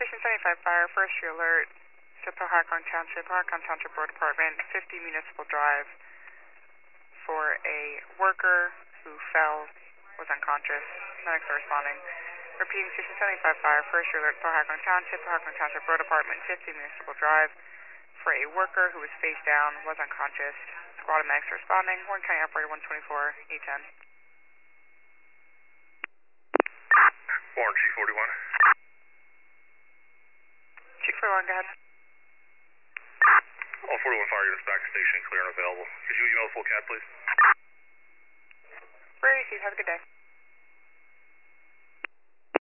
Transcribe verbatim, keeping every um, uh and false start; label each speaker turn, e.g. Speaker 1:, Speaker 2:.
Speaker 1: Station seventy-five Fire, first year alert to Pahakon Township, Pahakon Township Road Department, fifty Municipal Drive for a worker who fell, was unconscious, medics are responding. Repeating, Station seventy-five Fire, first year alert to Pahakon Township, Pahakon Township Road Department, fifty Municipal Drive for a worker who was face down, was unconscious. Squad of medics are responding. Warren County Operator one twenty-four, eight ten.
Speaker 2: Warren, Chief forty-one.
Speaker 1: Chief forty-one, go ahead.
Speaker 2: All forty-one fire units back to station, clear and available. Could you email the full cat, please?
Speaker 1: Very easy. Have a good day.